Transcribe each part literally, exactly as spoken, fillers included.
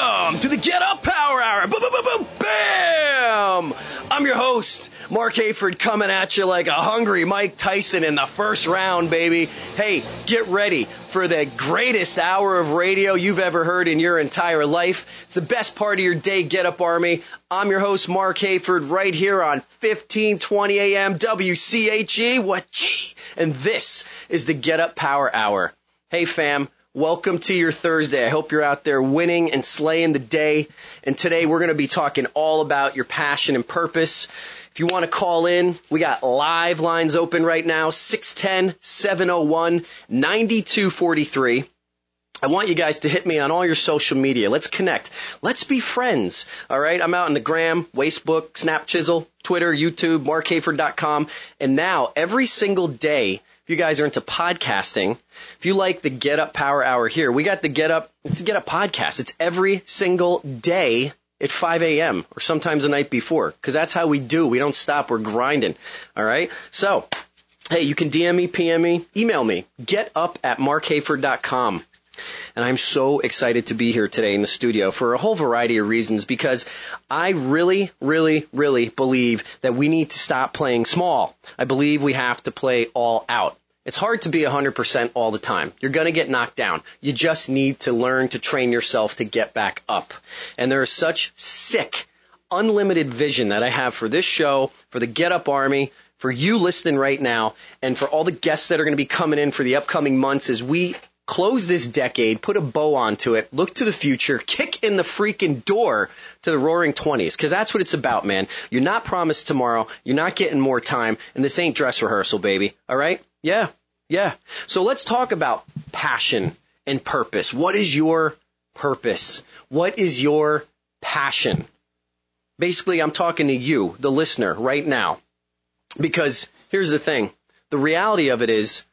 Welcome to the Get Up Power Hour. Boom, boom, boom, boom, bam! I'm your host, Mark Hayford, coming at you like a hungry Mike Tyson in the first round, baby. Hey, get ready for the greatest hour of radio you've ever heard in your entire life. It's the best part of your day, Get Up Army. I'm your host, Mark Hayford, right here on fifteen twenty A M W C H E. What G? And this is the Get Up Power Hour. Hey, fam. Welcome to your Thursday. I hope you're out there winning and slaying the day. And today we're going to be talking all about your passion and purpose. If you want to call in, we got live lines open right now, six one zero, seven zero one, nine two four three. I want you guys to hit me on all your social media. Let's connect. Let's be friends. All right. I'm out on the gram, Facebook, Snap Chisel, Twitter, YouTube, mark hayford dot com. And now every single day, if you guys are into podcasting, if you like the Get Up Power Hour here, we got the Get Up, it's the Get Up podcast. It's every single day at five A M or sometimes the night before, because that's how we do. We don't stop. We're grinding. All right. So, hey, you can D M me, P M me, email me, get up at mark hayford dot com. And I'm so excited to be here today in the studio for a whole variety of reasons, because I really, really, really believe that we need to stop playing small. I believe we have to play all out. It's hard to be one hundred percent all the time. You're going to get knocked down. You just need to learn to train yourself to get back up. And there is such sick, unlimited vision that I have for this show, for the Get Up Army, for you listening right now, and for all the guests that are going to be coming in for the upcoming months as we close this decade, put a bow onto it, look to the future, kick in the freaking door to the roaring twenties, because that's what it's about, man. You're not promised tomorrow. You're not getting more time, and this ain't dress rehearsal, baby. All right? Yeah, yeah. So let's talk about passion and purpose. What is your purpose? What is your passion? Basically, I'm talking to you, the listener, right now, because here's the thing. The reality of it is,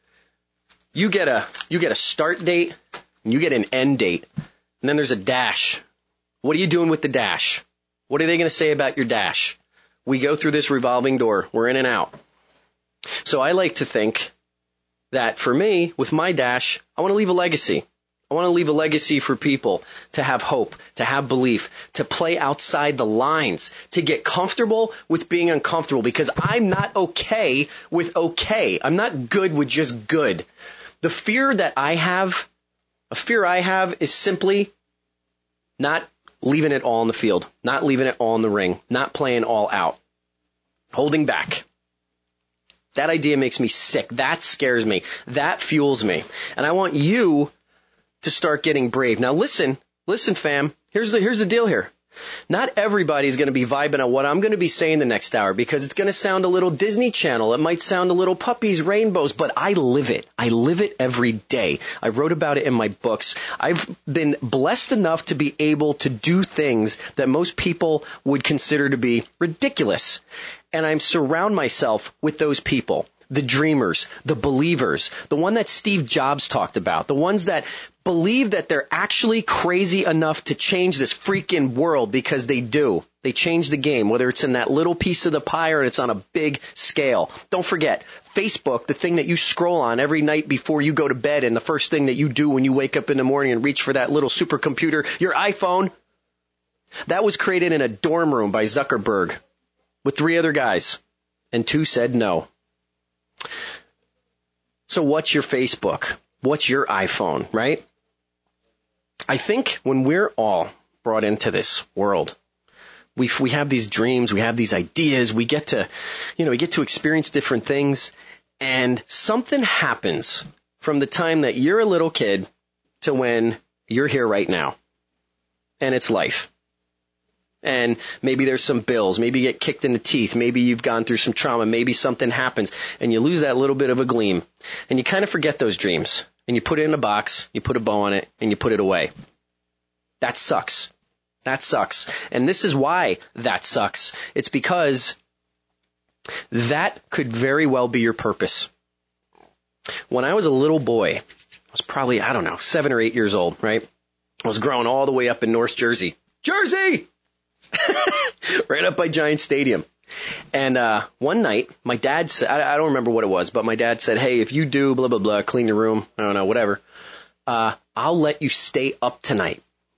You get a you get a start date, and you get an end date, and then there's a dash. What are you doing with the dash? What are they going to say about your dash? We go through this revolving door. We're in and out. So I like to think that for me, with my dash, I want to leave a legacy. I want to leave a legacy for people to have hope, to have belief, to play outside the lines, to get comfortable with being uncomfortable, because I'm not okay with okay. I'm not good with just good. The fear that I have, a fear I have is simply not leaving it all in the field, not leaving it all in the ring, not playing all out, holding back. That idea makes me sick. That scares me. That fuels me. And I want you to start getting brave. Now listen, listen, fam. Here's the, here's the deal here. Not everybody's going to be vibing on what I'm going to be saying the next hour, because it's going to sound a little Disney Channel. It might sound a little puppies, rainbows, but I live it. I live it every day. I wrote about it in my books. I've been blessed enough to be able to do things that most people would consider to be ridiculous. And I surround myself with those people. The dreamers, the believers, the one that Steve Jobs talked about, the ones that believe that they're actually crazy enough to change this freaking world, because they do. They change the game, whether it's in that little piece of the pie or it's on a big scale. Don't forget, Facebook, the thing that you scroll on every night before you go to bed, and the first thing that you do when you wake up in the morning and reach for that little supercomputer, your iPhone, that was created in a dorm room by Zuckerberg with three other guys, and two said no. So what's your Facebook? What's your iPhone, right? I think when we're all brought into this world, we we have these dreams, we have these ideas, we get to, you know, we get to experience different things, and something happens from the time that you're a little kid to when you're here right now. And it's life. And maybe there's some bills, maybe you get kicked in the teeth, maybe you've gone through some trauma, maybe something happens and you lose that little bit of a gleam, and you kind of forget those dreams, and you put it in a box, you put a bow on it, and you put it away. That sucks. That sucks. And this is why that sucks. It's because that could very well be your purpose. When I was a little boy, I was probably, I don't know, seven or eight years old, right? I was growing all the way up in North Jersey. Jersey! Right up by Giant Stadium. And uh one night, my dad said, I, I don't remember what it was, but my dad said, hey, if you do blah, blah, blah, clean your room, I don't know, whatever, uh, I'll let you stay up tonight.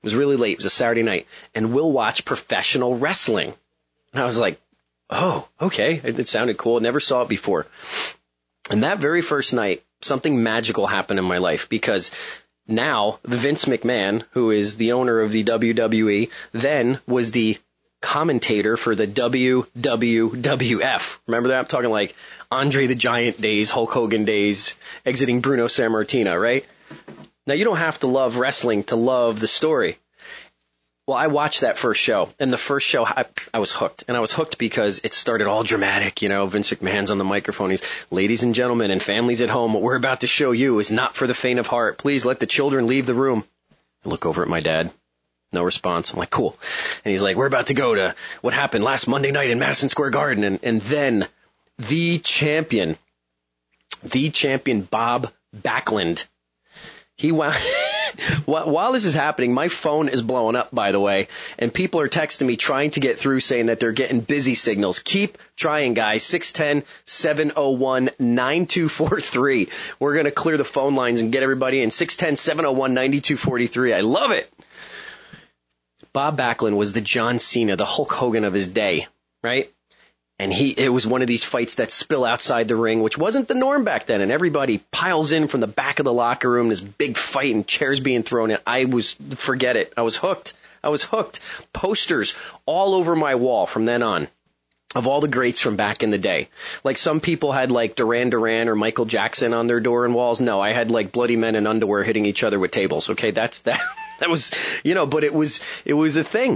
It was really late. It was a Saturday night. And we'll watch professional wrestling. And I was like, oh, okay. It, it sounded cool. Never saw it before. And that very first night, something magical happened in my life because now Vince McMahon, who is the owner of the W W E, then was the commentator for the W W F. Remember that? I'm talking like Andre the Giant days, Hulk Hogan days, exiting Bruno Sammartino, right? Now, you don't have to love wrestling to love the story. Well, I watched that first show, and the first show, I, I was hooked. And I was hooked because it started all dramatic, you know, Vince McMahon's on the microphone. He's, ladies and gentlemen and families at home, what we're about to show you is not for the faint of heart. Please let the children leave the room. I look over at my dad. No response. I'm like, cool. And he's like, we're about to go to what happened last Monday night in Madison Square Garden. And, and then the champion, the champion Bob Backlund, he wound, while this is happening, my phone is blowing up, by the way, and people are texting me trying to get through saying that they're getting busy signals. Keep trying, guys. six one zero, seven zero one, nine two four three. We're going to clear the phone lines and get everybody in. six one zero, seven zero one, nine two four three. I love it. Bob Backlund was the John Cena, the Hulk Hogan of his day, right? And he, it was one of these fights that spill outside the ring, which wasn't the norm back then. And everybody piles in from the back of the locker room, this big fight and chairs being thrown in. I was, forget it. I was hooked. I was hooked. Posters all over my wall from then on of all the greats from back in the day. Like some people had like Duran Duran or Michael Jackson on their door and walls. No, I had like bloody men in underwear hitting each other with tables. Okay, that's that. That was, you know, but it was, it was a thing.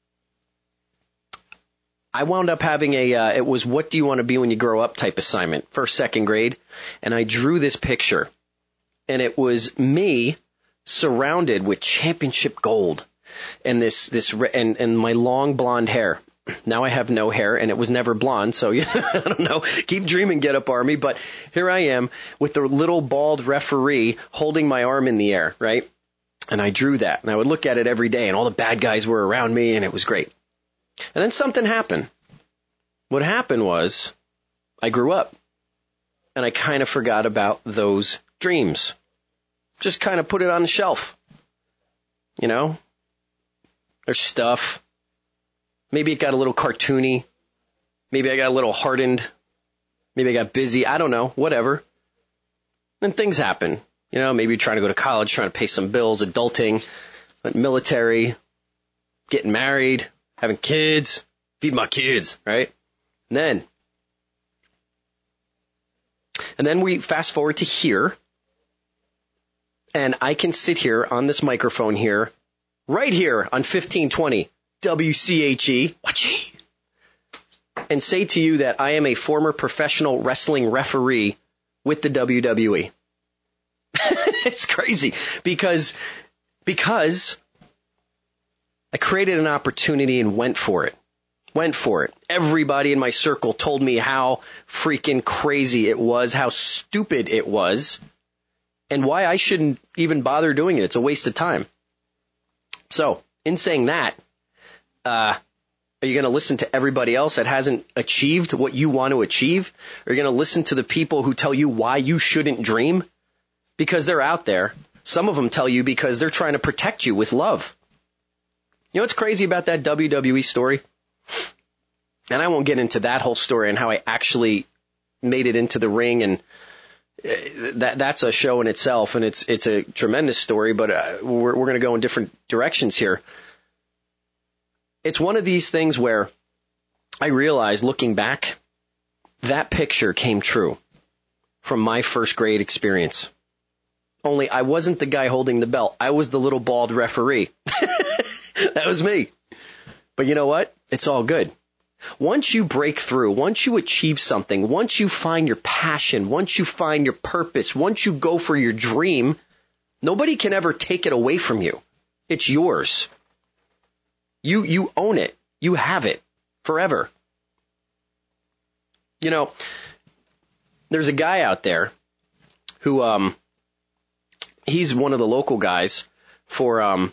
I wound up having a, uh, it was what do you want to be when you grow up type assignment, first, second grade. And I drew this picture and it was me surrounded with championship gold and this, this, and, and my long blonde hair. Now I have no hair and it was never blonde. So yeah, I don't know. Keep dreaming, Get Up Army. But here I am with the little bald referee holding my arm in the air, right? And I drew that and I would look at it every day and all the bad guys were around me and it was great. And then something happened. What happened was I grew up and I kind of forgot about those dreams. Just kind of put it on the shelf. You know, there's stuff. Maybe it got a little cartoony. Maybe I got a little hardened. Maybe I got busy. I don't know. Whatever. Then things happen. You know, maybe you're trying to go to college, trying to pay some bills, adulting, military, getting married, having kids, feed my kids, right? And then, and then we fast forward to here, and I can sit here on this microphone here, right here on fifteen twenty W C H E, watchie, and say to you that I am a former professional wrestling referee with the W W E. It's crazy because, because I created an opportunity and went for it. Went for it. Everybody in my circle told me how freaking crazy it was, how stupid it was, and why I shouldn't even bother doing it. It's a waste of time. So, in saying that, uh, are you going to listen to everybody else that hasn't achieved what you want to achieve? Are you going to listen to the people who tell you why you shouldn't dream? Because they're out there. Some of them tell you because they're trying to protect you with love. You know what's crazy about that W W E story? And I won't get into that whole story and how I actually made it into the ring, and that that's a show in itself, and it's it's a tremendous story, but uh, we're we're going to go in different directions here. It's one of these things where I realized, looking back, that picture came true from my first grade experience. Only I wasn't the guy holding the belt. I was the little bald referee. That was me. But you know what? It's all good. Once you break through, once you achieve something, once you find your passion, once you find your purpose, once you go for your dream, nobody can ever take it away from you. It's yours. You, you own it. You have it forever. You know, there's a guy out there who, um, he's one of the local guys for, um,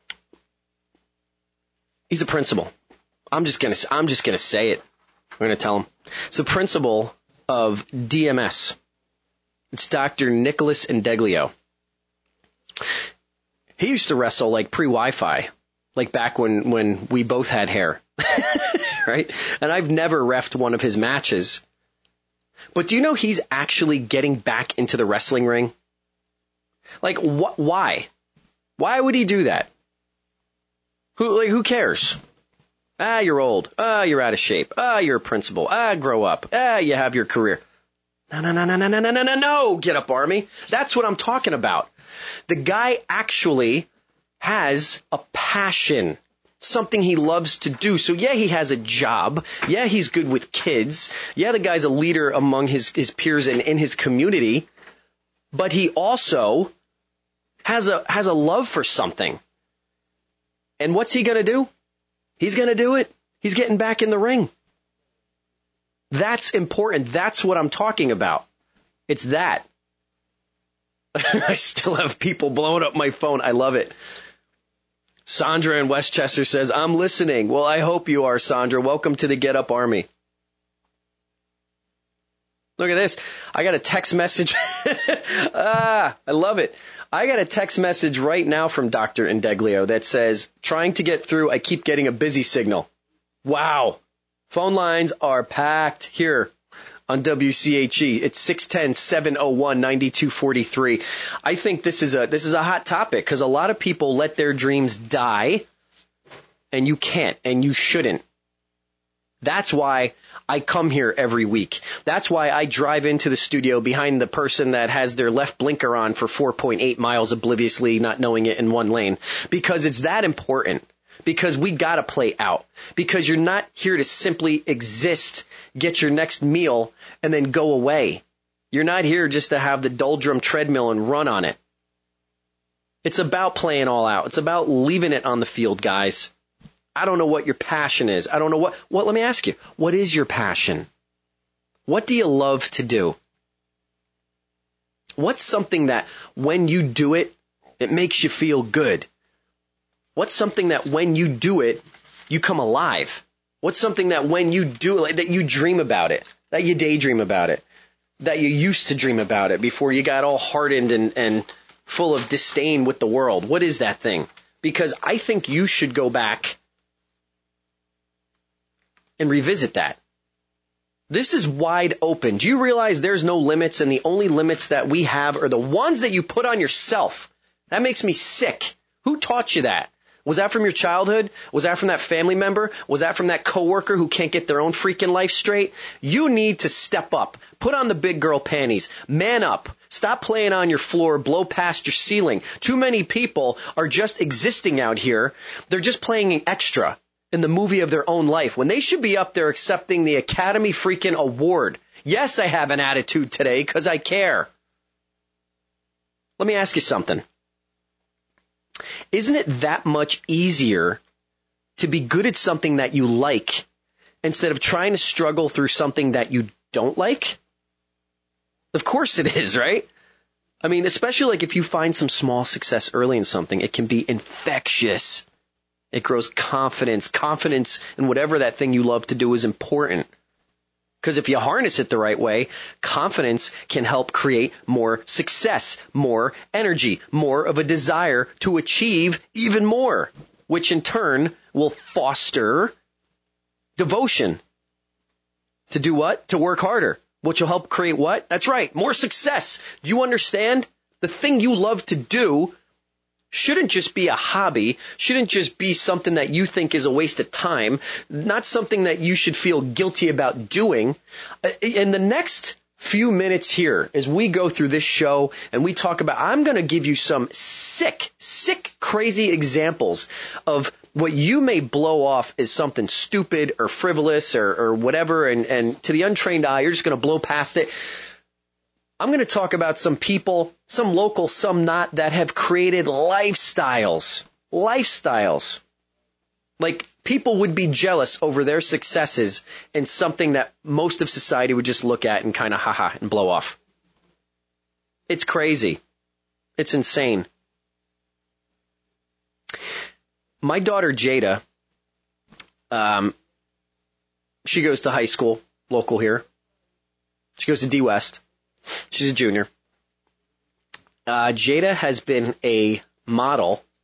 he's a principal. I'm just gonna, I'm just gonna say it. I'm gonna tell him. It's the principal of D M S. It's Doctor Nicholas Indeglio. He used to wrestle like pre-Wi-Fi, like back when, when we both had hair, right? And I've never reffed one of his matches. But do you know he's actually getting back into the wrestling ring? Like, wh- why? Why would he do that? Who, like, who cares? Ah, you're old. Ah, you're out of shape. Ah, you're a principal. Ah, grow up. Ah, you have your career. No, no, no, no, no, no, no, no, no, no, Get Up Army. That's what I'm talking about. The guy actually has a passion, something he loves to do. So yeah, he has a job. Yeah, he's good with kids. Yeah, the guy's a leader among his, his peers and in his community. But he also has a, has a love for something. And what's he going to do? He's going to do it. He's getting back in the ring. That's important. That's what I'm talking about. It's that. I still have people blowing up my phone. I love it. Sandra in Westchester says, I'm listening. Well, I hope you are, Sandra. Welcome to the Get Up Army. Look at this. I got a text message. ah, I love it. I got a text message right now from Doctor Indeglio that says, trying to get through, I keep getting a busy signal. Wow. Phone lines are packed here on W C H E. It's six one zero, seven oh one, nine two four three. I think this is a this is a hot topic because a lot of people let their dreams die, and you can't, and you shouldn't. That's why I come here every week. That's why I drive into the studio behind the person that has their left blinker on for four point eight miles obliviously, not knowing it in one lane, because it's that important. Because we got to play out. Because you're not here to simply exist, get your next meal, and then go away. You're not here just to have the doldrum treadmill and run on it. It's about playing all out. It's about leaving it on the field, guys. I don't know what your passion is. I don't know what, what, let me ask you, what is your passion? What do you love to do? What's something that when you do it, it makes you feel good? What's something that when you do it, you come alive? What's something that when you do it, that you dream about it, that you daydream about it, that you used to dream about it before you got all hardened and, and full of disdain with the world? What is that thing? Because I think you should go back and revisit that. This is wide open. Do you realize there's no limits, and the only limits that we have are the ones that you put on yourself? That makes me sick. Who taught you that? Was that from your childhood? Was that from that family member? Was that from that coworker who can't get their own freaking life straight? You need to step up. Put on the big girl panties. Man up. Stop playing on your floor. Blow past your ceiling. Too many people are just existing out here. They're just playing an extra in the movie of their own life when they should be up there accepting the Academy freaking Award. Yes, I have an attitude today because I care. Let me ask you something. Isn't it that much easier to be good at something that you like instead of trying to struggle through something that you don't like? Of course it is, right? I mean, especially like if you find some small success early in something, it can be infectious. It grows confidence. Confidence in whatever that thing you love to do is important. Because if you harness it the right way, confidence can help create more success, more energy, more of a desire to achieve even more, which in turn will foster devotion. To do what? To work harder, which will help create what? That's right, more success. Do you understand? The thing you love to do shouldn't just be a hobby, shouldn't just be something that you think is a waste of time, not something that you should feel guilty about doing. In the next few minutes here, as we go through this show and we talk about, I'm going to give you some sick, sick, crazy examples of what you may blow off as something stupid or frivolous or, or whatever, and, and to the untrained eye, you're just going to blow past it. I'm going to talk about some people, some local, some not, that have created lifestyles, lifestyles. Like people would be jealous over their successes in something that most of society would just look at and kind of haha and blow off. It's crazy. It's insane. My daughter Jada, um, she goes to high school, local here. She goes to D West. She's a junior. Uh, Jada has been a model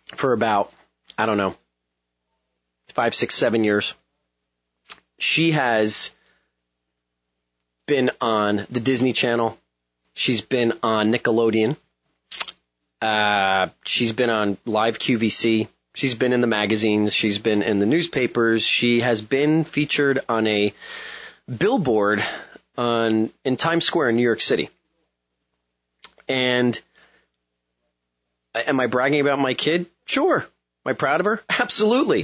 for about, I don't know, five, six, seven years. She has been on the Disney Channel. She's been on Nickelodeon. Uh, she's been on live Q V C. She's been in the magazines. She's been in the newspapers. She has been featured on a billboard on in Times Square in New York City. And am I bragging about my kid? Sure. Am I proud of her? Absolutely.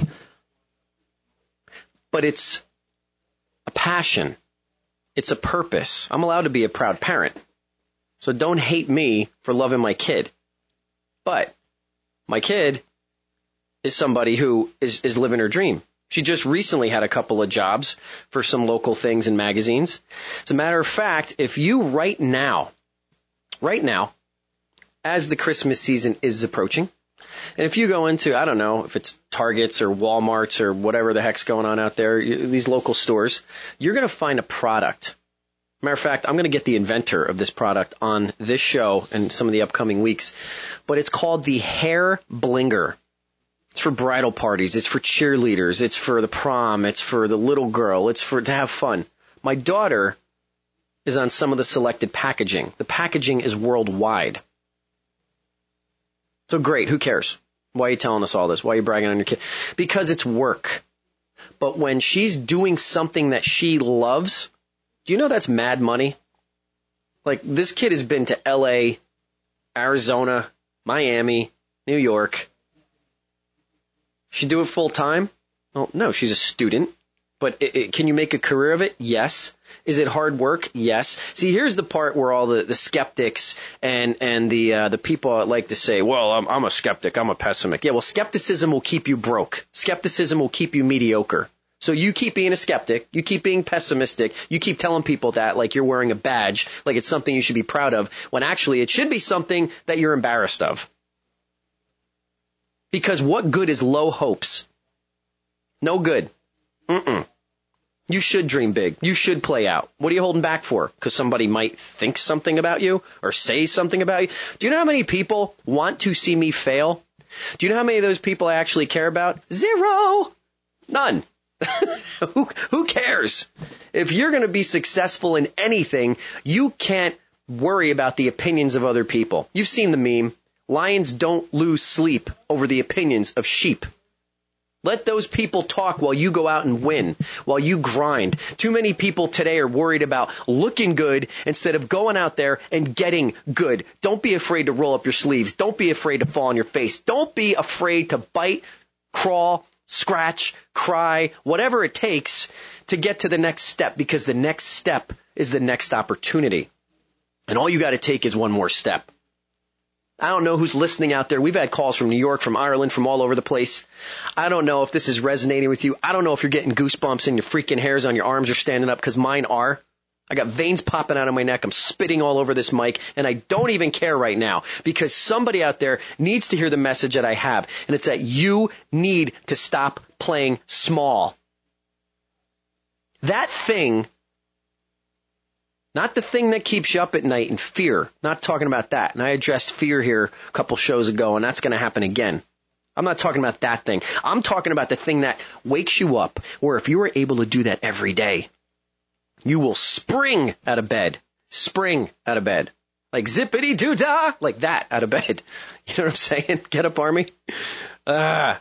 But it's a passion. It's a purpose. I'm allowed to be a proud parent. So don't hate me for loving my kid. But my kid is somebody who is, is living her dream. She just recently had a couple of jobs for some local things in magazines. As a matter of fact, if you right now, right now, as the Christmas season is approaching, and if you go into, I don't know, if it's Targets or Walmarts or whatever the heck's going on out there, these local stores, you're going to find a product. Matter of fact, I'm going to get the inventor of this product on this show and some of the upcoming weeks. But it's called the Hair Blinger. It's for bridal parties. It's for cheerleaders. It's for the prom. It's for the little girl. It's for to have fun. My daughter is on some of the selected packaging. The packaging is worldwide. So great. Who cares? Why are you telling us all this? Why are you bragging on your kid? Because it's work. But when she's doing something that she loves, do you know that's mad money? Like, this kid has been to L A, Arizona, Miami, New York. She do it full time? Well, no, she's a student. But it, it, can you make a career of it? Yes. Is it hard work? Yes. See, here's the part where all the, the skeptics and, and the uh, the people like to say, well, I'm, I'm a skeptic, I'm a pessimist. Yeah, well, skepticism will keep you broke. Skepticism will keep you mediocre. So you keep being a skeptic, you keep being pessimistic, you keep telling people that like you're wearing a badge, like it's something you should be proud of, when actually it should be something that you're embarrassed of. Because what good is low hopes? No good. Mm-mm. You should dream big. You should play out. What are you holding back for? Because somebody might think something about you or say something about you? Do you know how many people want to see me fail? Do you know how many of those people I actually care about? Zero. None. who, who cares? If you're going to be successful in anything, you can't worry about the opinions of other people. You've seen the meme. Lions don't lose sleep over the opinions of sheep. Let those people talk while you go out and win, while you grind. Too many people today are worried about looking good instead of going out there and getting good. Don't be afraid to roll up your sleeves. Don't be afraid to fall on your face. Don't be afraid to bite, crawl, scratch, cry, whatever it takes to get to the next step, because the next step is the next opportunity. And all you got to take is one more step. I don't know who's listening out there. We've had calls from New York, from Ireland, from all over the place. I don't know if this is resonating with you. I don't know if you're getting goosebumps and your freaking hairs on your arms are standing up, because mine are. I got veins popping out of my neck. I'm spitting all over this mic, and I don't even care right now, because somebody out there needs to hear the message that I have, and it's that you need to stop playing small. That thing, not the thing that keeps you up at night in fear, not talking about that. And I addressed fear here a couple shows ago, and that's going to happen again. I'm not talking about that thing. I'm talking about the thing that wakes you up, where if you were able to do that every day, you will spring out of bed. Spring out of bed. Like zippity-doo-dah, like that out of bed. You know what I'm saying? Get up, Army. Ah.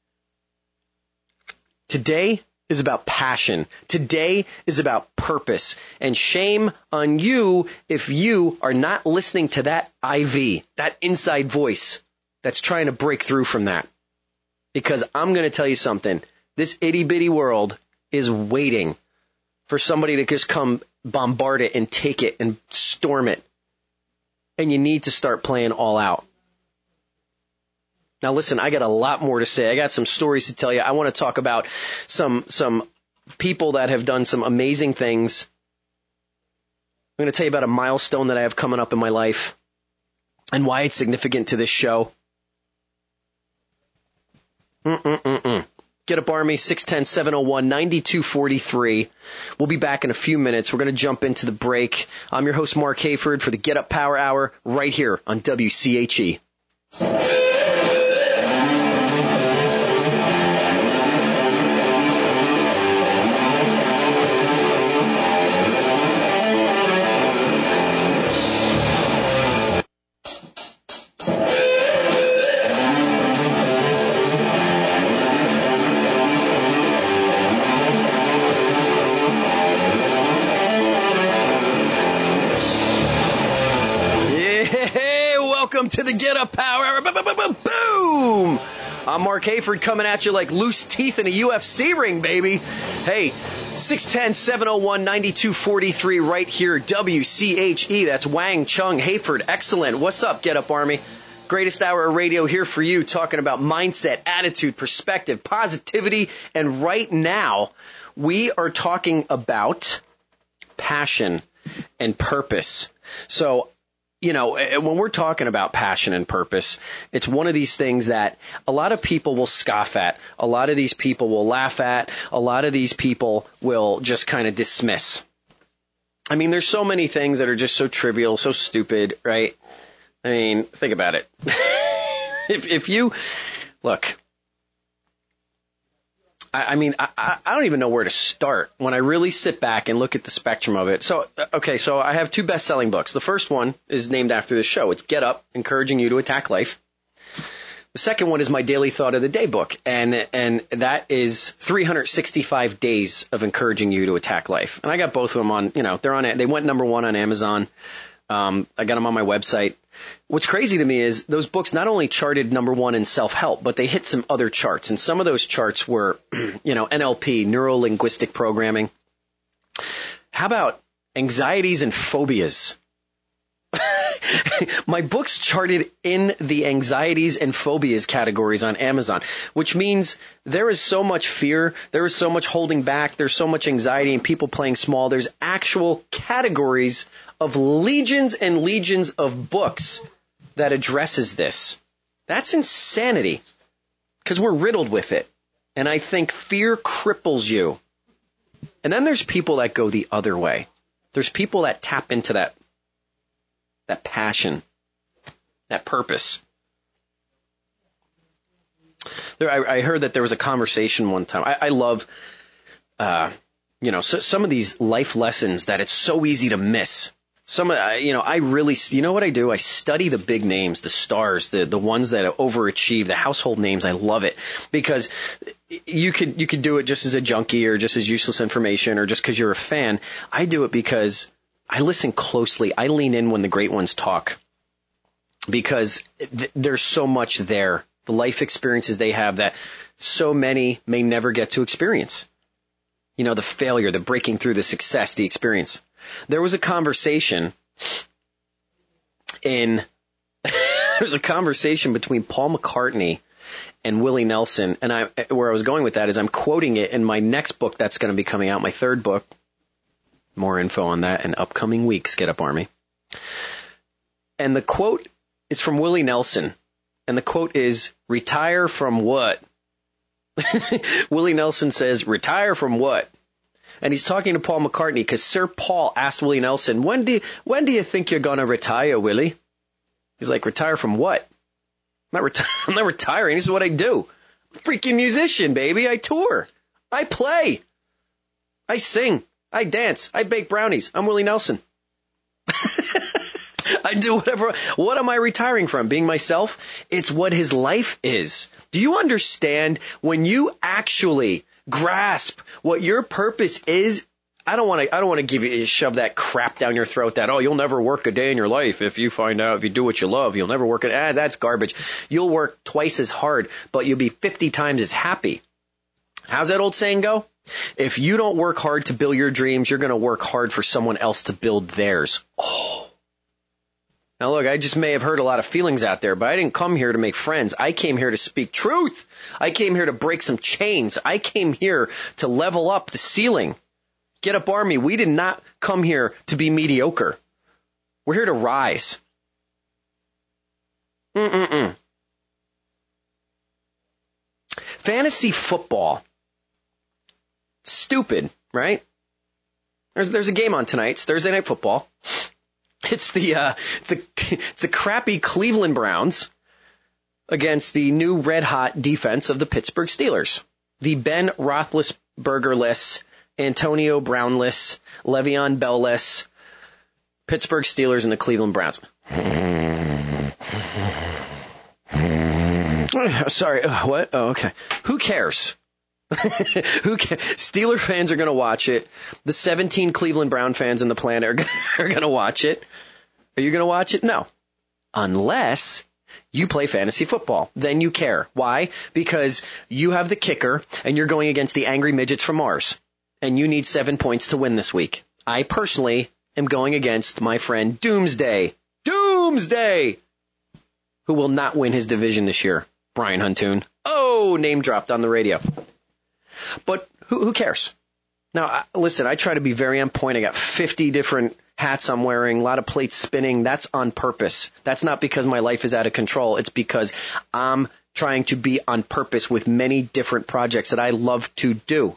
Today is about passion. Today is about purpose. And shame on you if you are not listening to that I V, that inside voice that's trying to break through from that. Because I'm going to tell you something. This itty-bitty world is waiting for somebody to just come bombard it and take it and storm it. And you need to start playing all out. Now, listen, I got a lot more to say. I got some stories to tell you. I want to talk about some some people that have done some amazing things. I'm going to tell you about a milestone that I have coming up in my life and why it's significant to this show. Mm-mm-mm-mm. Get up, Army, six one zero, seven oh one, nine two four three. We'll be back in a few minutes. We're going to jump into the break. I'm your host, Mark Hayford, for the Get Up Power Hour right here on W C H E. Get Up Power Hour. Boom! I'm Mark Hayford coming at you like loose teeth in a U F C ring, baby. Hey, six one zero, seven oh one, nine two four three right here, W C H E. That's Wang Chung Hayford. Excellent. What's up, Get Up Army? Greatest hour of radio here for you, talking about mindset, attitude, perspective, positivity, and right now we are talking about passion and purpose. So, you know, when we're talking about passion and purpose, it's one of these things that a lot of people will scoff at. A lot of these people will laugh at. A lot of these people will just kind of dismiss. I mean, there's so many things that are just so trivial, so stupid, right? I mean, think about it. if, if you, look, I, I mean, I, I don't even know where to start when I really sit back and look at the spectrum of it. So, okay, so I have two best-selling books. The first one is named after this show. It's Get Up, Encouraging You to Attack Life. The second one is my Daily Thought of the Day book, and and that is three hundred sixty-five days of encouraging you to attack life. And I got both of them on, you know, they're on, they went number one on Amazon. Um, I got them on my website. What's crazy to me is those books not only charted number one in self-help, but they hit some other charts. And some of those charts were, you know, N L P, neuro-linguistic programming. How about anxieties and phobias? My books charted in the anxieties and phobias categories on Amazon, which means there is so much fear, there is so much holding back, there's so much anxiety and people playing small. There's actual categories of legions and legions of books that addresses this. That's insanity because we're riddled with it. And I think fear cripples you. And then there's people that go the other way. There's people that tap into that that passion, that purpose. There, I, I heard that there was a conversation one time. I, I love, uh, you know, so, some of these life lessons that it's so easy to miss. Some, uh, you know, I really, you know what I do? I study the big names, the stars, the the ones that overachieve, the household names. I love it because you could you could do it just as a junkie or just as useless information or just because you're a fan. I do it because I listen closely. I lean in when the great ones talk because th- there's so much there. The life experiences they have that so many may never get to experience. You know, the failure, the breaking through, the success, the experience. There was a conversation in, there was a conversation between Paul McCartney and Willie Nelson. And I, where I was going with that is I'm quoting it in my next book that's going to be coming out, my third book. More info on that in upcoming weeks, Get Up Army. And the quote is from Willie Nelson. And the quote is, retire from what? Willie Nelson says, retire from what? And he's talking to Paul McCartney because Sir Paul asked Willie Nelson, when do you, when do you think you're going to retire, Willie? He's like, retire from what? I'm not, reti- I'm not retiring. This is what I do. I'm a freaking musician, baby. I tour. I play. I sing. I dance. I bake brownies. I'm Willie Nelson. I do whatever. What am I retiring from? Being myself? It's what his life is. Do you understand when you actually grasp what your purpose is? I don't want to, I don't want to give you, shove that crap down your throat that, oh, you'll never work a day in your life if you find out, if you do what you love, you'll never work it. Ah, that's garbage. You'll work twice as hard, but you'll be fifty times as happy. How's that old saying go? If you don't work hard to build your dreams, you're going to work hard for someone else to build theirs. Oh. Now, look, I just may have hurt a lot of feelings out there, but I didn't come here to make friends. I came here to speak truth. I came here to break some chains. I came here to level up the ceiling. Get Up Army, we did not come here to be mediocre. We're here to rise. Mm-mm-mm. Fantasy football. Stupid, right? There's there's a game on tonight. It's Thursday Night Football. It's the uh, it's the it's the crappy Cleveland Browns against the new red hot defense of the Pittsburgh Steelers. The Ben Roethlisberger-less, Antonio Brown-less, Le'Veon Bell-less Pittsburgh Steelers and the Cleveland Browns. Sorry, uh, what? Oh, okay. Who cares? Who cares? Steeler fans are going to watch it. The seventeen Cleveland Brown fans on the planet are, are going to watch it. Are you going to watch it? No. Unless You play fantasy football. Then you care. Why? Because you have the kicker and you're going against the angry midgets from Mars. And you need seven points to win this week. I personally am going against my friend Doomsday. Doomsday! Who will not win his division this year. Brian Huntoon. Oh, name dropped on the radio. But who, who cares? Now, I, listen, I try to be very on point. I got fifty different hats I'm wearing, a lot of plates spinning. That's on purpose. That's not because my life is out of control. It's because I'm trying to be on purpose with many different projects that I love to do.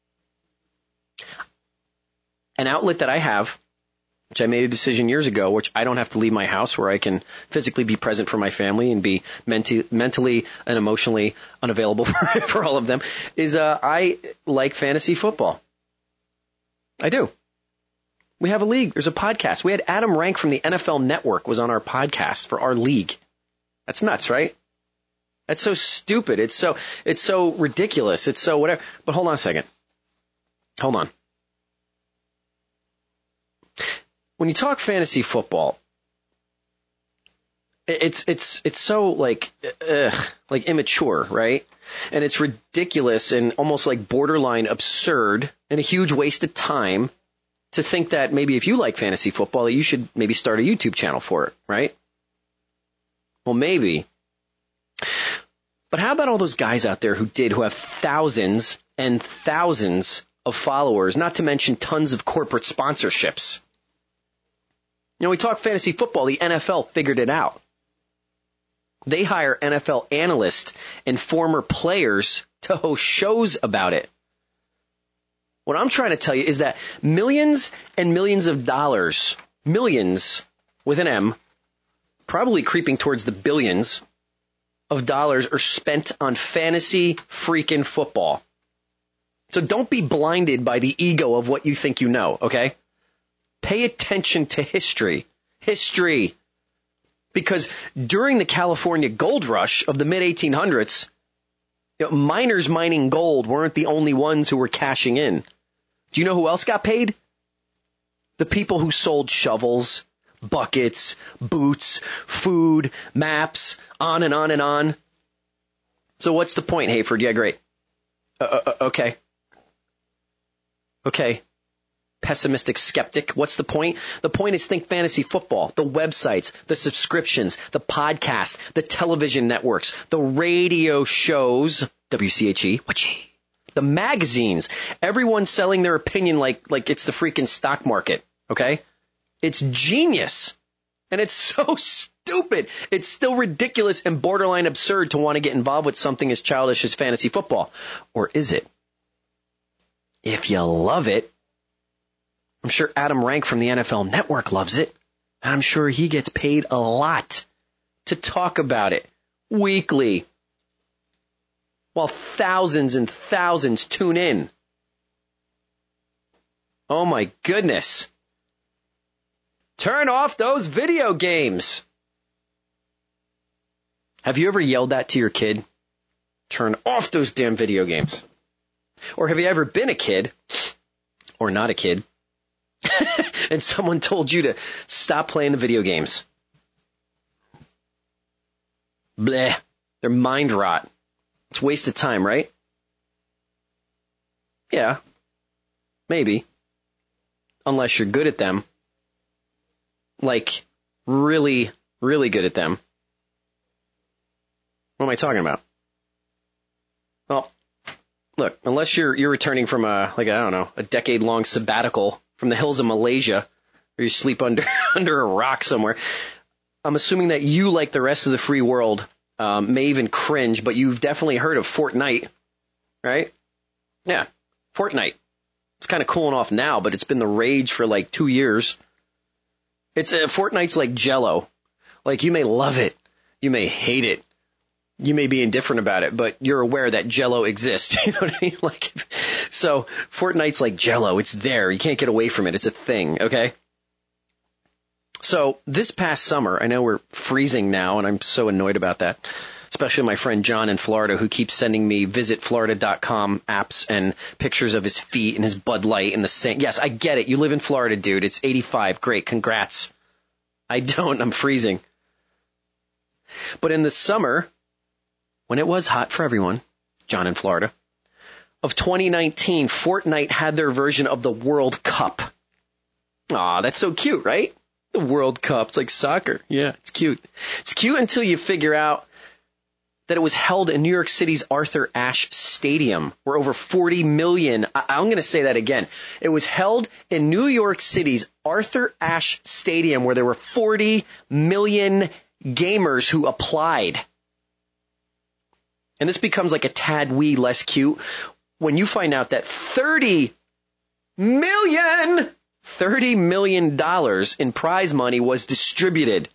An outlet that I have, which I made a decision years ago, which I don't have to leave my house, where I can physically be present for my family and be menti- mentally and emotionally unavailable for, for all of them, is uh, I like fantasy football. I do. We have a league. There's a podcast. We had Adam Rank from the N F L Network was on our podcast for our league. That's nuts, right? That's so stupid. It's so, it's so ridiculous. It's so whatever. But hold on a second. Hold on. When you talk fantasy football, it's, it's, it's so like, ugh, like immature, right? And it's ridiculous and almost like borderline absurd and a huge waste of time to think that maybe if you like fantasy football, that you should maybe start a YouTube channel for it, right? Well, maybe. But how about all those guys out there who did, who have thousands and thousands of followers, not to mention tons of corporate sponsorships? You know, we talk fantasy football, the N F L figured it out. They hire N F L analysts and former players to host shows about it. What I'm trying to tell you is that millions and millions of dollars, millions with an M, probably creeping towards the billions of dollars are spent on fantasy freaking football. So don't be blinded by the ego of what you think you know, okay? Pay attention to history. History. Because during the California gold rush of the mid eighteen hundreds, you know, miners mining gold weren't the only ones who were cashing in. Do you know who else got paid? The people who sold shovels, buckets, boots, food, maps, on and on and on. So what's the point, Hayford? Yeah, great. Uh, uh, okay. Okay. Pessimistic skeptic. What's the point? The point is think fantasy football, the websites, the subscriptions, the podcasts, the television networks, the radio shows, W C H E, whatchy, the magazines, everyone selling their opinion like, like it's the freaking stock market. Okay. It's genius. And it's so stupid. It's still ridiculous and borderline absurd to want to get involved with something as childish as fantasy football. Or is it? If you love it, I'm sure Adam Rank from the N F L Network loves it. And I'm sure he gets paid a lot to talk about it weekly, while thousands and thousands tune in. Oh my goodness. Turn off those video games. Have you ever yelled that to your kid? Turn off those damn video games. Or have you ever been a kid, or not a kid, and someone told you to stop playing the video games? Bleh. They're mind rot. It's a waste of time, right? Yeah. Maybe. Unless you're good at them. Like, really, really good at them. What am I talking about? Well, look, unless you're you're returning from a, like, I don't know, a decade-long sabbatical from the hills of Malaysia, or you sleep under under a rock somewhere, I'm assuming that you, like the rest of the free world, um, may even cringe, but you've definitely heard of Fortnite, right? Yeah, Fortnite. It's kind of cooling off now, but it's been the rage for like two years. It's uh, Fortnite's like Jell-O. Like, you may love it, you may hate it, you may be indifferent about it, but you're aware that Jell-O exists. You know what I mean? Like, so Fortnite's like Jell-O. It's there. You can't get away from it. It's a thing. Okay. So this past summer, I know we're freezing now, and I'm so annoyed about that. Especially my friend John in Florida, who keeps sending me visit florida dot com apps and pictures of his feet and his Bud Light and the sand. Yes, I get it. You live in Florida, dude. It's eighty-five. Great. Congrats. I don't. I'm freezing. But in the summer, when it was hot for everyone, John in Florida, of twenty nineteen, Fortnite had their version of the World Cup. Aw, that's so cute, right? The World Cup. It's like soccer. Yeah, it's cute. It's cute until you figure out that it was held in New York City's Arthur Ashe Stadium, where over forty million, I- I'm going to say that again. It was held in New York City's Arthur Ashe Stadium, where there were forty million gamers who applied. And this becomes like a tad wee less cute when you find out that thirty million, thirty million dollars in prize money was distributed.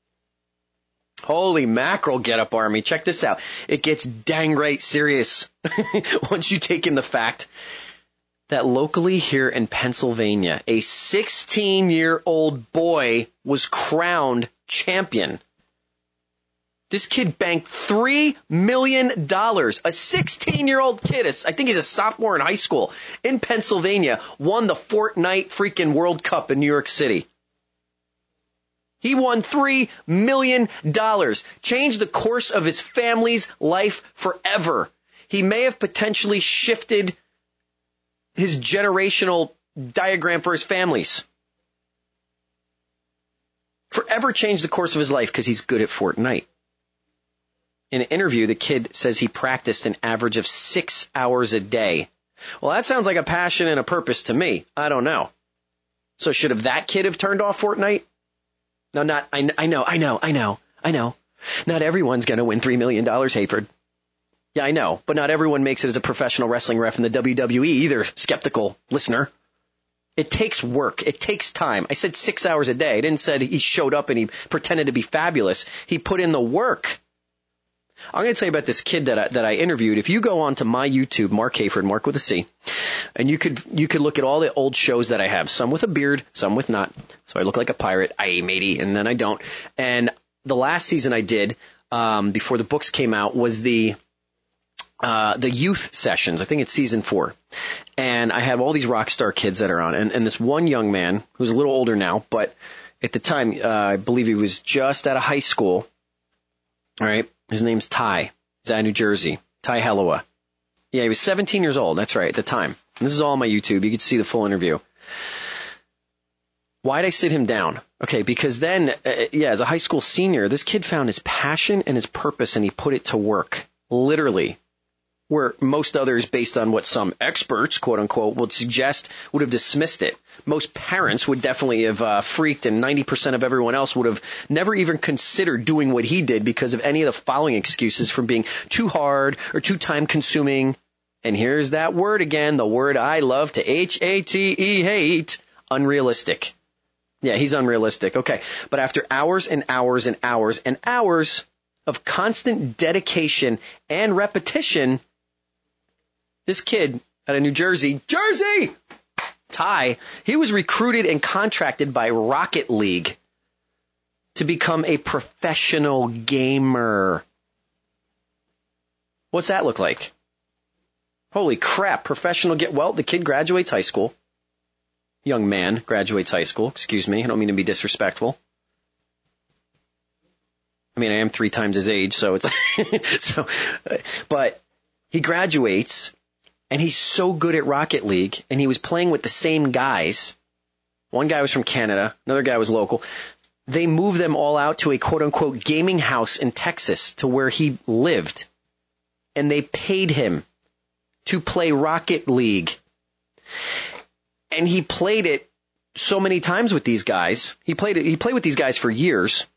Holy mackerel, Get Up Army. Check this out. It gets dang right serious once you take in the fact that locally here in Pennsylvania, a sixteen-year-old boy was crowned champion. This kid banked three million dollars. A sixteen-year-old kid, I think he's a sophomore in high school, in Pennsylvania, won the Fortnite freaking World Cup in New York City. He won three million dollars, changed the course of his family's life forever. He may have potentially shifted his generational diagram for his families. Forever changed the course of his life because he's good at Fortnite. In an interview, the kid says he practiced an average of six hours a day. Well, that sounds like a passion and a purpose to me. I don't know. So should have that kid have turned off Fortnite? No, not, I, I know, I know, I know, I know. Not everyone's going to win three million dollars, Hayford. Yeah, I know, but not everyone makes it as a professional wrestling ref in the W W E either, skeptical listener. It takes work. It takes time. I said six hours a day. I didn't say he showed up and he pretended to be fabulous. He put in the work. I'm going to tell you about this kid that I, that I interviewed. If you go on to my YouTube, Mark Hayford, Mark with a C, and you could you could look at all the old shows that I have, some with a beard, some with not. So I look like a pirate, aye matey, and then I don't. And the last season I did, um, before the books came out, was the uh, the youth sessions. I think it's season four. And I have all these rock star kids that are on, and, and this one young man who's a little older now, but at the time, uh, I believe he was just out of high school. All right. His name's Ty. He's out of New Jersey. Ty Hellowa. Yeah, he was seventeen years old. That's right, at the time. And this is all on my YouTube. You can see the full interview. Why'd I sit him down? Okay, because then, uh, yeah, as a high school senior, this kid found his passion and his purpose, and he put it to work. Literally. Where most others, based on what some experts, quote unquote, would suggest, would have dismissed it. Most parents would definitely have uh, freaked, and ninety percent of everyone else would have never even considered doing what he did because of any of the following excuses, from being too hard or too time consuming. And here's that word again, the word I love to H A T E, hate, unrealistic. Yeah, he's unrealistic. Okay. But after hours and hours and hours and hours of constant dedication and repetition, this kid out of New Jersey, Jersey, Ty, he was recruited and contracted by Rocket League to become a professional gamer. What's that look like? Holy crap, professional get, well, the kid graduates high school. Young man graduates high school, excuse me, I don't mean to be disrespectful. I mean, I am three times his age, so it's, so, but he graduates. And he's so good at Rocket League, and he was playing with the same guys. One guy was from Canada, another guy was local. They moved them all out to a quote-unquote gaming house in Texas to where he lived. And they paid him to play Rocket League. And he played it so many times with these guys. He played it, he played with these guys for years.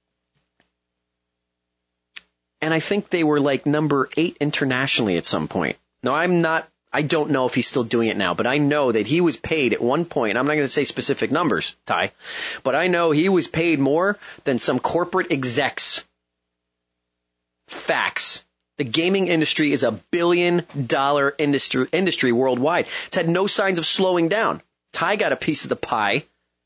And I think they were like number eight internationally at some point. Now, I'm not, I don't know if he's still doing it now, but I know that he was paid at one point. I'm not going to say specific numbers, Ty, but I know he was paid more than some corporate execs. Facts. The gaming industry is a billion dollar industry, industry worldwide. It's had no signs of slowing down. Ty got a piece of the pie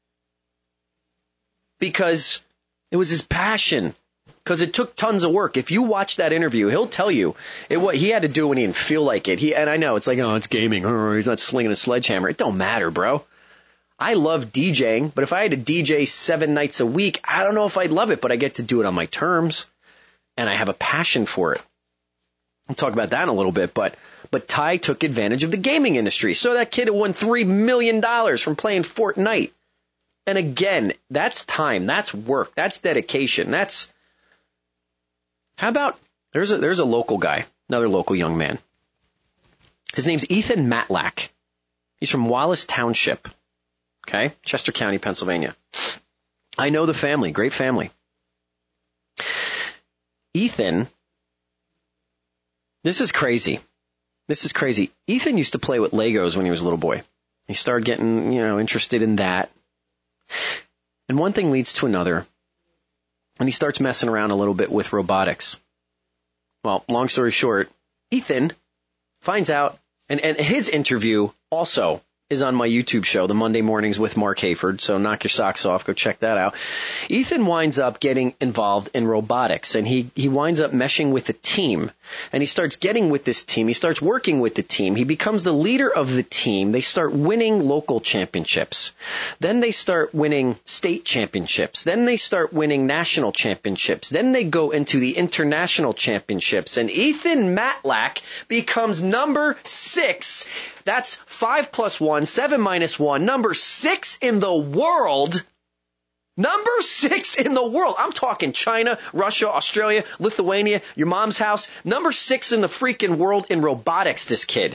because it was his passion. Because it took tons of work. If you watch that interview, he'll tell you it, what he had to do when he didn't feel like it. He, and I know it's like, oh, it's gaming. Oh, he's not slinging a sledgehammer. It don't matter, bro. I love DJing, but if I had to D J seven nights a week, I don't know if I'd love it, but I get to do it on my terms. and I have a passion for it. We'll talk about that in a little bit, but but Ty took advantage of the gaming industry. So that kid won three million dollars from playing Fortnite. And again, that's time, that's work, that's dedication, that's... How about, there's a, there's a local guy, another local young man. His name's Ethan Matlack. He's from Wallace Township, okay, Chester County, Pennsylvania. I know the family, great family. Ethan, this is crazy. This is crazy. Ethan used to play with Legos when he was a little boy. He started getting, you know, interested in that. And one thing leads to another. And he starts messing around a little bit with robotics. Well, long story short, Ethan finds out, and, and his interview also is on my YouTube show, The Monday Mornings with Mark Hayford. So knock your socks off. Go check that out. Ethan winds up getting involved in robotics, and he, he winds up meshing with a team. And he starts getting with this team. He starts working with the team. He becomes the leader of the team. They start winning local championships. Then they start winning state championships. Then they start winning national championships. Then they go into the international championships. And Ethan Matlack becomes number six. That's five plus one, seven minus one, number six in the world. Number six in the world. I'm talking China, Russia, Australia, Lithuania, your mom's house. Number six in the freaking world in robotics, this kid.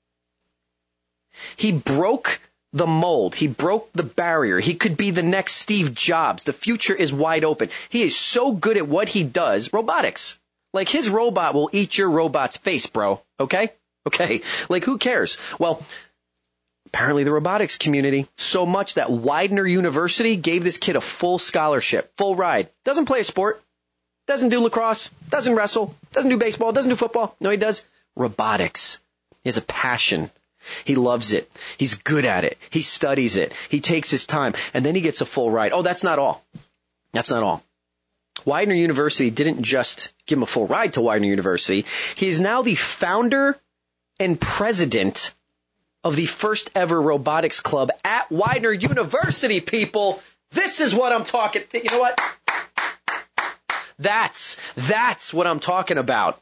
He broke the mold. He broke the barrier. He could be the next Steve Jobs. The future is wide open. He is so good at what he does. Robotics. Like his robot will eat your robot's face, bro. Okay? Okay. Like who cares? Well, apparently the robotics community, so much that Widener University gave this kid a full scholarship, full ride. Doesn't play a sport, doesn't do lacrosse, doesn't wrestle, doesn't do baseball, doesn't do football. No, he does robotics. He has a passion. He loves it. He's good at it. He studies it. He takes his time, and then he gets a full ride. Oh, that's not all. That's not all. Widener University didn't just give him a full ride to Widener University. He is now the founder and president of the first ever robotics club at Widener University, people. This is what I'm talking. You know what? That's, that's what I'm talking about.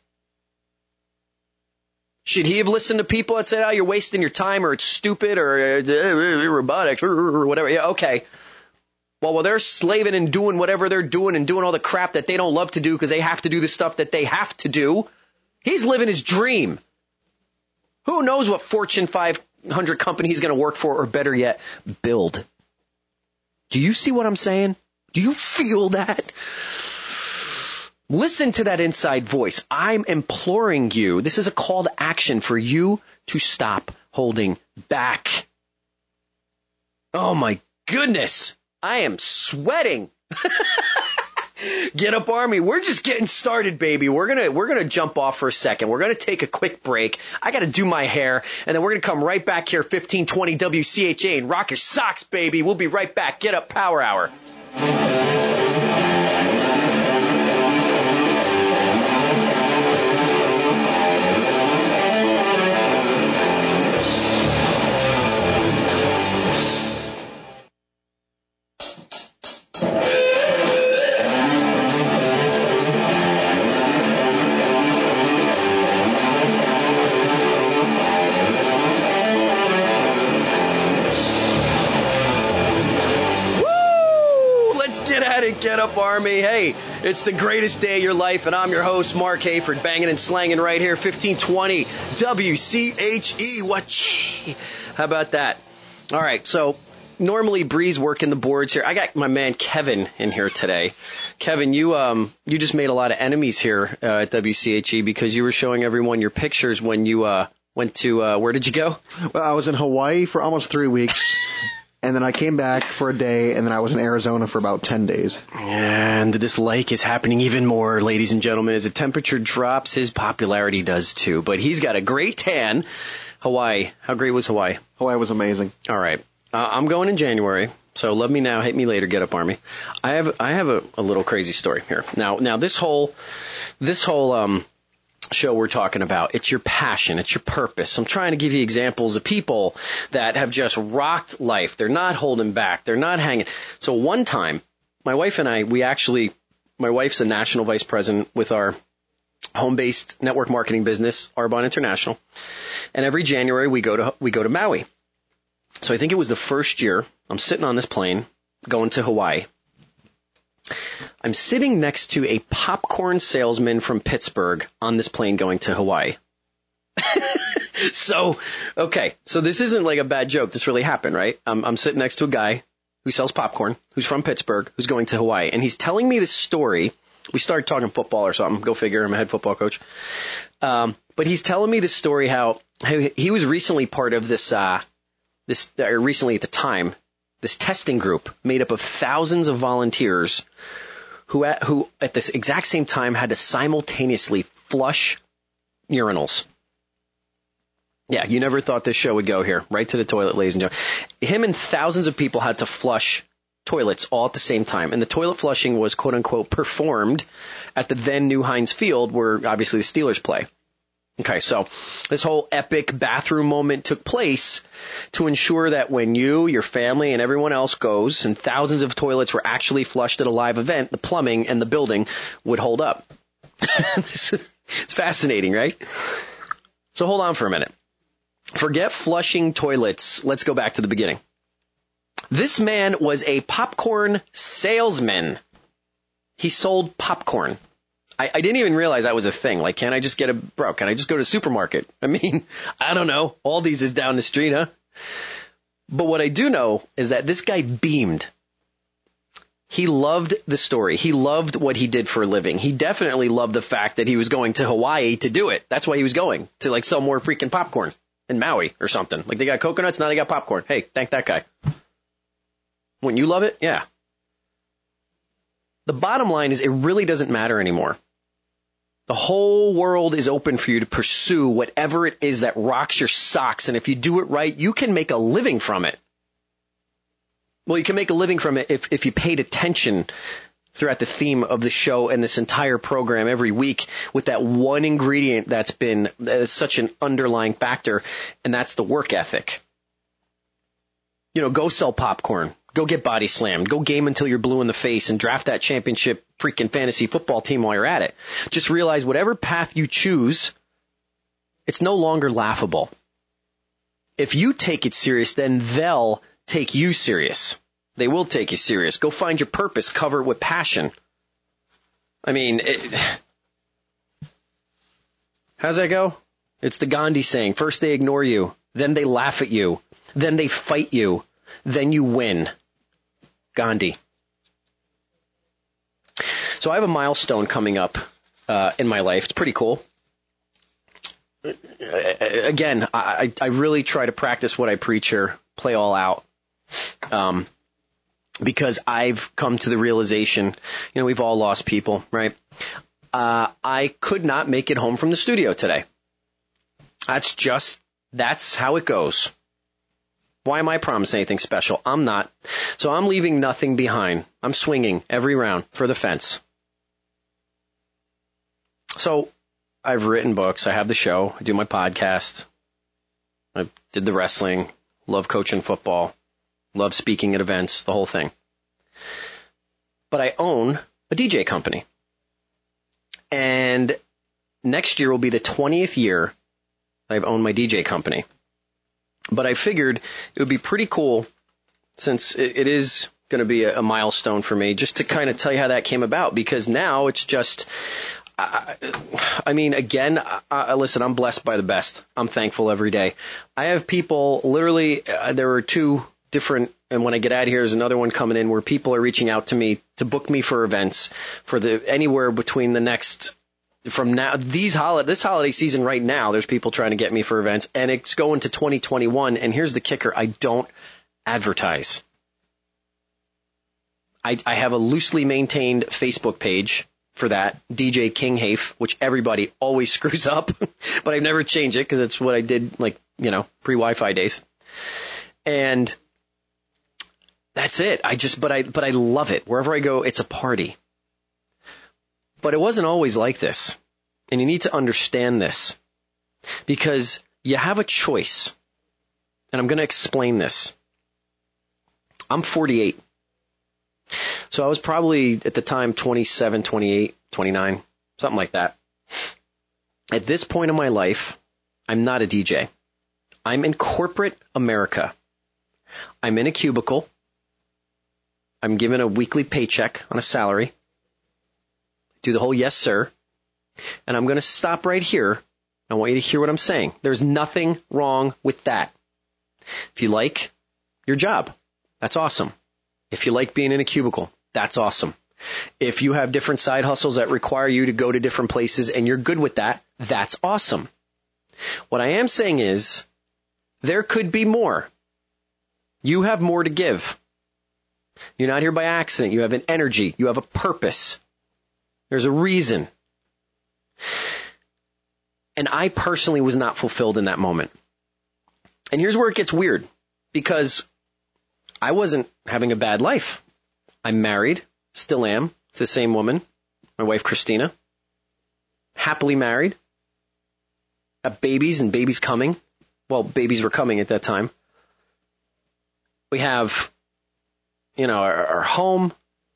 Should he have listened to people that said, oh, you're wasting your time, or it's stupid, or uh, robotics, or whatever? Yeah, okay. Well, while they're slaving and doing whatever they're doing and doing all the crap that they don't love to do because they have to do the stuff that they have to do, he's living his dream. Who knows what Fortune five hundred company he's going to work for, or better yet, build. Do you see what I'm saying? Do you feel that? Listen to that inside voice. I'm imploring you. This is a call to action for you to stop holding back. Oh my goodness. I am sweating. Get Up Army. We're just getting started, baby. We're going to we're going to jump off for a second. We're going to take a quick break. I got to do my hair, and then we're going to come right back here, fifteen twenty W C H A, and rock your socks, baby. We'll be right back. Get Up Power Hour. Get Up Army. Hey, it's the greatest day of your life, and I'm your host, Mark Hayford, banging and slanging right here, fifteen twenty W C H E. Wachee. How about that? All right, so normally Bree's working the boards here. I got my man Kevin in here today. Kevin, you um you just made a lot of enemies here uh, at W C H E because you were showing everyone your pictures when you uh went to, uh, where did you go? Well, I was in Hawaii for almost three weeks. And then I came back for a day, and then I was in Arizona for about ten days. And this lake is happening even more, ladies and gentlemen. As the temperature drops, his popularity does too. But he's got a great tan. Hawaii. How great was Hawaii? Hawaii was amazing. All right. Uh, I'm going in January. So love me now, hate me later, Get Up Army. I have I have a, a little crazy story here. Now now this whole this whole um show we're talking about, it's your passion, it's your purpose. I'm trying to give you examples of people that have just rocked life. They're not holding back. They're not hanging. So one time, my wife and I, we actually My wife's a national vice president with our home-based network marketing business, Arbonne International. And every January we go to, we go to Maui. So I think it was the first year I'm sitting on this plane going to Hawaii. I'm sitting next to a popcorn salesman from Pittsburgh on this plane going to Hawaii. So, okay. So this isn't like a bad joke. This really happened, right? I'm, I'm sitting next to a guy who sells popcorn, who's from Pittsburgh, who's going to Hawaii. And he's telling me this story. We started talking football or something. Go figure. I'm a head football coach. Um, but he's telling me this story how, how he was recently part of this, uh, this, or recently at the time, this testing group made up of thousands of volunteers who at, who at this exact same time had to simultaneously flush urinals. Yeah, you never thought this show would go here. Right to the toilet, ladies and gentlemen. Him and thousands of people had to flush toilets all at the same time. And the toilet flushing was, quote unquote, performed at the then new Heinz Field where obviously the Steelers play. Okay, so this whole epic bathroom moment took place to ensure that when you, your family, and everyone else goes and thousands of toilets were actually flushed at a live event, the plumbing and the building would hold up. It's fascinating, right? So hold on for a minute. Forget flushing toilets. Let's go back to the beginning. This man was a popcorn salesman. He sold popcorn. I, I didn't even realize that was a thing. Like, can I just get a, bro, can I just go to the supermarket? I mean, I don't know. Aldi's is down the street, huh? But what I do know is that this guy beamed. He loved the story. He loved what he did for a living. He definitely loved the fact that he was going to Hawaii to do it. That's why he was going, to like sell more freaking popcorn in Maui or something. Like they got coconuts, now they got popcorn. Hey, thank that guy. Wouldn't you love it? Yeah. The bottom line is it really doesn't matter anymore. The whole world is open for you to pursue whatever it is that rocks your socks. And if you do it right, you can make a living from it. Well, you can make a living from it if, if you paid attention throughout the theme of the show and this entire program every week with that one ingredient that's been that is such an underlying factor, and that's the work ethic. You know, go sell popcorn. Go get body slammed. Go game until you're blue in the face and draft that championship freaking fantasy football team while you're at it. Just realize whatever path you choose, it's no longer laughable. If you take it serious, then they'll take you serious. They will take you serious. Go find your purpose. Cover it with passion. I mean, it, how's that go? It's the Gandhi saying, first they ignore you, then they laugh at you, then they fight you, then you win. Gandhi. So I have a milestone coming up uh, in my life. It's pretty cool. Again, I, I really try to practice what I preach here, play all out. Um, because I've come to the realization, you know, we've all lost people, right? Uh, I could not make it home from the studio today. That's just, that's how it goes. Why am I promising anything special? I'm not. So I'm leaving nothing behind. I'm swinging every round for the fence. So I've written books. I have the show. I do my podcast. I did the wrestling. Love coaching football. Love speaking at events. The whole thing. But I own a D J company. And next year will be the twentieth year I've owned my D J company. But I figured it would be pretty cool, since it, it is going to be a, a milestone for me, just to kind of tell you how that came about. Because now it's just, I, I mean, again, I, listen, I'm blessed by the best. I'm thankful every day. I have people, literally, uh, there are two different, and when I get out of here, there's another one coming in where people are reaching out to me to book me for events for the anywhere between the next. From now, these holiday, this holiday season right now, there's people trying to get me for events, and it's going to twenty twenty-one. And here's the kicker: I don't advertise. I, I have a loosely maintained Facebook page for that, D J King Hafe, which everybody always screws up, but I've never changed it because it's what I did, like, you know, pre-Wi-Fi days. And that's it. I just, but I, but I love it. Wherever I go, it's a party. But it wasn't always like this. And you need to understand this, because you have a choice. And I'm going to explain this. I'm forty-eight. So I was probably at the time twenty-seven, twenty-eight, twenty-nine, something like that. At this point in my life, I'm not a D J. I'm in corporate America. I'm in a cubicle. I'm given a weekly paycheck on a salary. Do the whole yes, sir. And I'm going to stop right here. I want you to hear what I'm saying. There's nothing wrong with that. If you like your job, that's awesome. If you like being in a cubicle, that's awesome. If you have different side hustles that require you to go to different places and you're good with that, that's awesome. What I am saying is there could be more. You have more to give. You're not here by accident. You have an energy. You have a purpose. There's a reason. And I personally was not fulfilled in that moment. And here's where it gets weird, because I wasn't having a bad life. I'm married, still am, to the same woman, my wife Christina. Happily married. Got babies and babies coming. Well, babies were coming at that time. We have, you know, our, our home.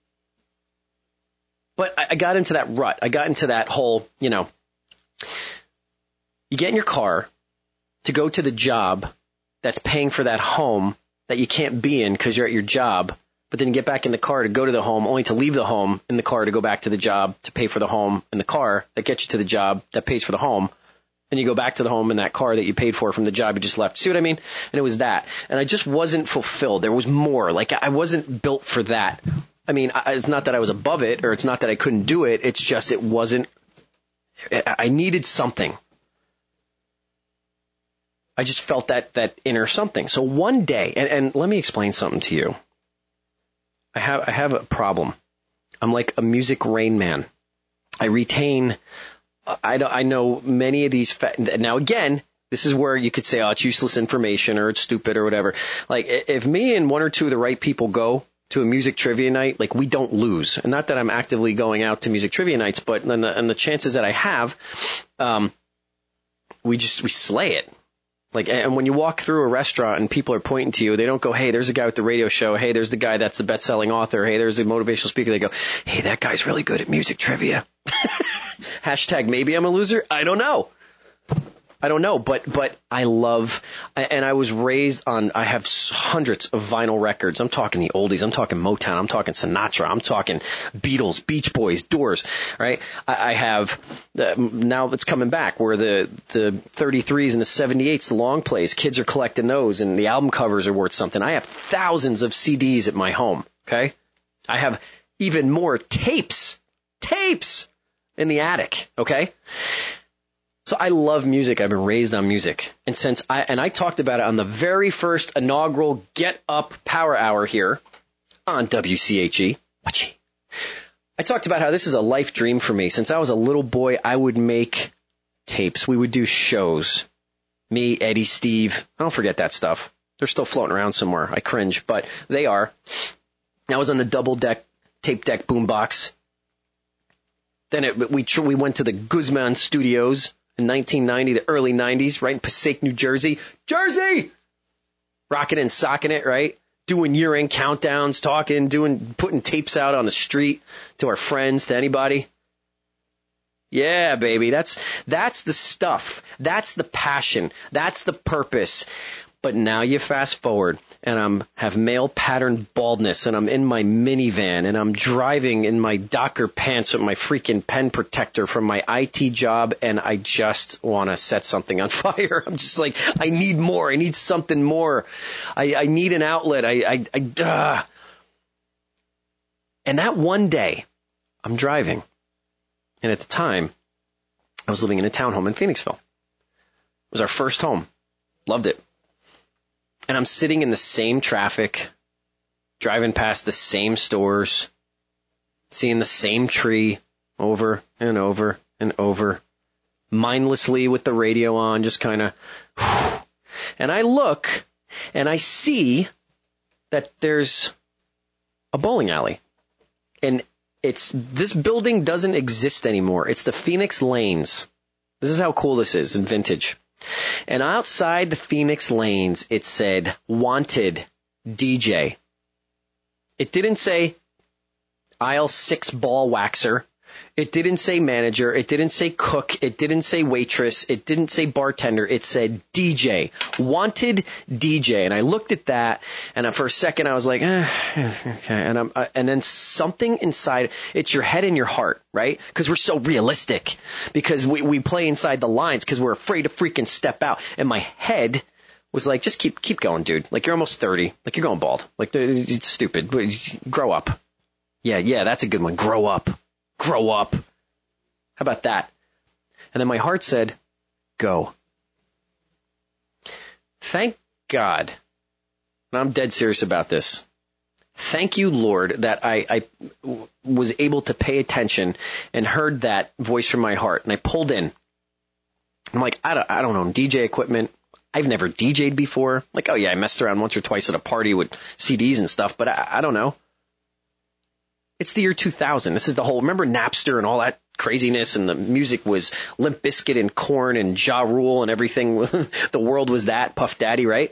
But I, I got into that rut. I got into that whole, you know, you get in your car to go to the job that's paying for that home that you can't be in because you're at your job, but then you get back in the car to go to the home, only to leave the home in the car to go back to the job to pay for the home in the car that gets you to the job that pays for the home. And you go back to the home in that car that you paid for from the job you just left. See what I mean? And it was that. And I just wasn't fulfilled. There was more. Like, I wasn't built for that. I mean, it's not that I was above it, or it's not that I couldn't do it. It's just it wasn't. I needed something. I just felt that that inner something. So one day, and, and let me explain something to you. I have I have a problem. I'm like a music rain man. I retain. I I know many of these. Fa- now again, this is where you could say, oh, it's useless information or it's stupid or whatever. Like, if me and one or two of the right people go to a music trivia night, like, we don't lose. And not that I'm actively going out to music trivia nights, but and the, and the chances that I have, um, we just we slay it. Like, and when you walk through a restaurant and people are pointing to you, they don't go, hey, there's a guy with the radio show. Hey, there's the guy that's the best-selling author. Hey, there's a motivational speaker. They go, hey, that guy's really good at music trivia. Hashtag maybe I'm a loser. I don't know. I don't know, but but I love, and I was raised on, I have hundreds of vinyl records. I'm talking the oldies. I'm talking Motown. I'm talking Sinatra. I'm talking Beatles, Beach Boys, Doors, right? I, I have, uh, now it's coming back, where the, the thirty-threes and the seventy-eights, the long plays, kids are collecting those, and the album covers are worth something. I have thousands of C Ds at my home, okay? I have even more tapes, tapes in the attic, okay? So I love music. I've been raised on music. And since I, and I talked about it on the very first inaugural Get Up Power Hour here on W C H E. I talked about how this is a life dream for me. Since I was a little boy, I would make tapes. We would do shows. Me, Eddie, Steve. I don't forget that stuff. They're still floating around somewhere. I cringe, but they are. I was on the double deck, tape deck boombox. Then it, we, we went to the Guzman Studios in nineteen ninety, the early nineties, right in Passaic, New Jersey. Jersey! Rocking and socking it, right? Doing year-end countdowns, talking, doing, putting tapes out on the street to our friends, to anybody. Yeah, baby, that's, that's the stuff. That's the passion. That's the purpose. But now you fast forward, and I'm have male pattern baldness, and I'm in my minivan, and I'm driving in my Docker pants with my freaking pen protector from my I T job, and I just want to set something on fire. I'm just like, I need more. I need something more. I, I need an outlet. I, I, I uh. And that one day, I'm driving, and at the time, I was living in a townhome in Phoenixville. It was our first home. Loved it. And I'm sitting in the same traffic, driving past the same stores, seeing the same tree over and over and over, mindlessly with the radio on, just kind of. And I look and I see that there's a bowling alley. And it's, this building doesn't exist anymore. It's the Phoenix Lanes. This is how cool this is in vintage. And outside the Phoenix Lanes, it said, wanted D J. It didn't say aisle six ball waxer. It didn't say manager. It didn't say cook. It didn't say waitress. It didn't say bartender. It said D J. Wanted D J. And I looked at that, and for a second I was like, eh, okay. And I'm, uh, and then something inside, it's your head and your heart, right? Because we're so realistic. Because we, we play inside the lines because we're afraid to freaking step out. And my head was like, just keep keep going, dude. Like, you're almost thirty. Like, you're going bald. Like, it's stupid. Grow up. Yeah, yeah, that's a good one. Grow up. Grow up. How about that? And then my heart said, go. Thank God, and I'm dead serious about this. Thank you, Lord, that I, I was able to pay attention and heard that voice from my heart. And I pulled in. I'm like, I don't, I don't own D J equipment. I've never D J'd before. Like, oh yeah, I messed around once or twice at a party with C Ds and stuff, but I, I don't know. It's the year two thousand. This is the whole, remember Napster and all that craziness, and the music was Limp Bizkit and Korn and Ja Rule and everything. The world was that, Puff Daddy, right?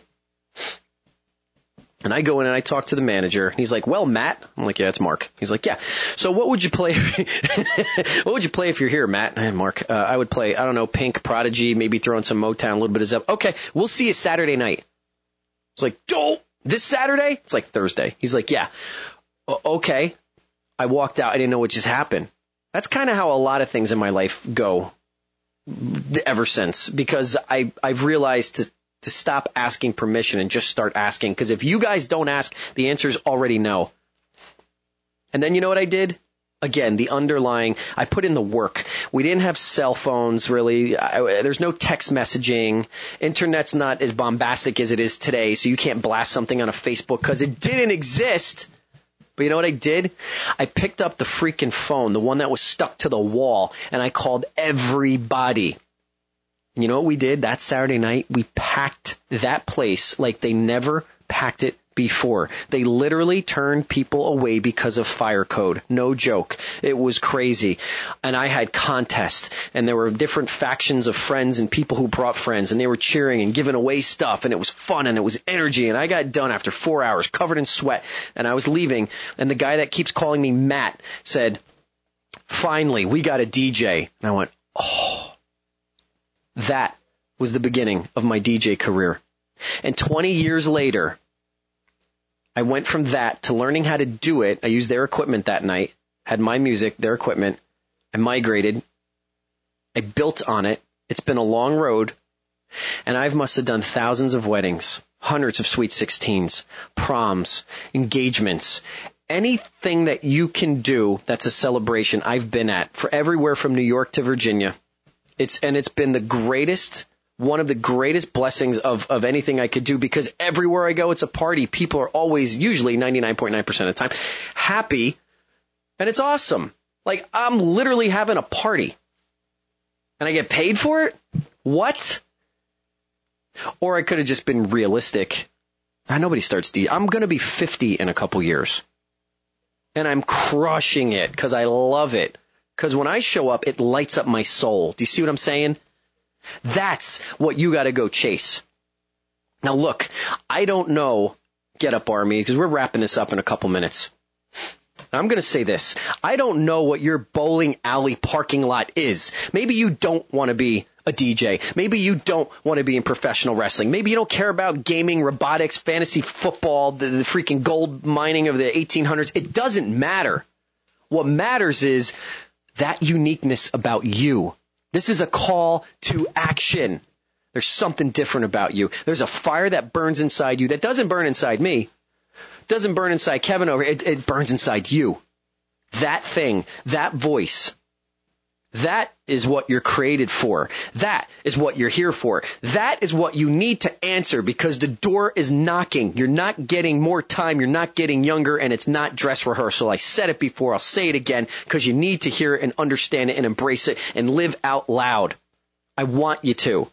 And I go in and I talk to the manager, and he's like, well, Matt. I'm like, yeah, it's Mark. He's like, yeah. So what would you play? If, what would you play if you're here, Matt? Hey, Mark, uh, I would play, I don't know, Pink, Prodigy, maybe throw in some Motown, a little bit of Zepp. Okay, we'll see you Saturday night. It's like, oh, this Saturday? It's like Thursday. He's like, yeah. O- okay. I walked out. I didn't know what just happened. That's kind of how a lot of things in my life go ever since, because I, I've realized to, to stop asking permission and just start asking. Because if you guys don't ask, the answer's already no. And then you know what I did? Again, the underlying, I put in the work. We didn't have cell phones, really. I, there's no text messaging. Internet's not as bombastic as it is today, so you can't blast something on a Facebook because it didn't exist. But you know what I did? I picked up the freaking phone, the one that was stuck to the wall, and I called everybody. You know what we did that Saturday night? We packed that place like they never packed it before. They literally turned people away because of fire code. No joke. It was crazy. And I had contests, and there were different factions of friends and people who brought friends, and they were cheering and giving away stuff, and it was fun and it was energy. And I got done after four hours covered in sweat, and I was leaving, and the guy that keeps calling me Matt said, finally, we got a D J. And I went, oh, that was the beginning of my D J career. And twenty years later, I went from that to learning how to do it. I used their equipment that night, had my music, their equipment. I migrated. I built on it. It's been a long road. And I must have done thousands of weddings, hundreds of sweet sixteens, proms, engagements. Anything that you can do that's a celebration, I've been at, for everywhere from New York to Virginia. It's and it's been the greatest, one of the greatest blessings of, of anything I could do, because everywhere I go, it's a party. People are always, usually ninety-nine point nine percent of the time, happy, and it's awesome. Like, I'm literally having a party, and I get paid for it? What? Or I could have just been realistic. Ah, nobody starts D. I'm going to be fifty in a couple years, and I'm crushing it because I love it. Because when I show up, it lights up my soul. Do you see what I'm saying? That's what you got to go chase. Now, look, I don't know, Get Up Army, because we're wrapping this up in a couple minutes. I'm going to say this. I don't know what your bowling alley parking lot is. Maybe you don't want to be a D J. Maybe you don't want to be in professional wrestling. Maybe you don't care about gaming, robotics, fantasy football, the, the freaking gold mining of the eighteen hundreds. It doesn't matter. What matters is that uniqueness about you. This is a call to action. There's something different about you. There's a fire that burns inside you that doesn't burn inside me. Doesn't burn inside Kevin over. It, it burns inside you. That thing, that voice, that is what you're created for. That is what you're here for. That is what you need to answer, because the door is knocking. You're not getting more time. You're not getting younger, and it's not dress rehearsal. I said it before. I'll say it again, because you need to hear it and understand it and embrace it and live out loud. I want you to.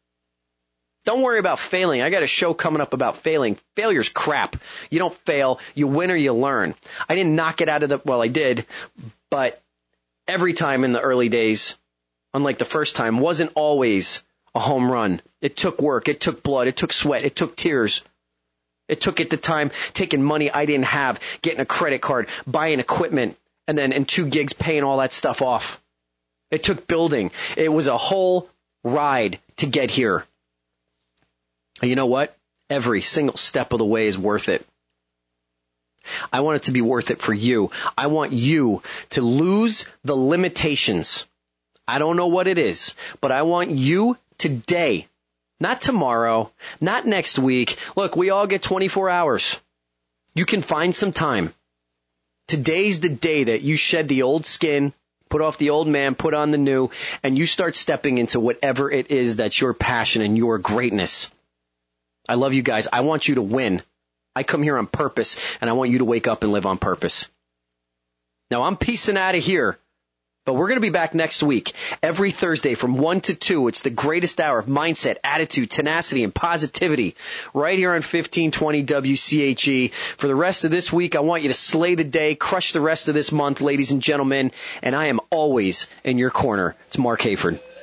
Don't worry about failing. I got a show coming up about failing. Failure's crap. You don't fail. You win or you learn. I didn't knock it out of the, well, I did, but every time in the early days, unlike the first time, wasn't always a home run. It took work. It took blood. It took sweat. It took tears. It took at the time taking money I didn't have, getting a credit card, buying equipment, And then in two gigs paying all that stuff off. It took building. It was a whole ride to get here. And you know what? Every single step of the way is worth it. I want it to be worth it for you. I want you to lose the limitations. I don't know what it is, but I want you today, not tomorrow, not next week. Look, we all get twenty-four hours. You can find some time. Today's the day that you shed the old skin, put off the old man, put on the new, and you start stepping into whatever it is that's your passion and your greatness. I love you guys. I want you to win. I come here on purpose, and I want you to wake up and live on purpose. Now, I'm peacing out of here, but we're going to be back next week. Every Thursday from one to two, it's the greatest hour of mindset, attitude, tenacity, and positivity right here on fifteen twenty W C H E. For the rest of this week, I want you to slay the day, crush the rest of this month, ladies and gentlemen, and I am always in your corner. It's Mark Hayford.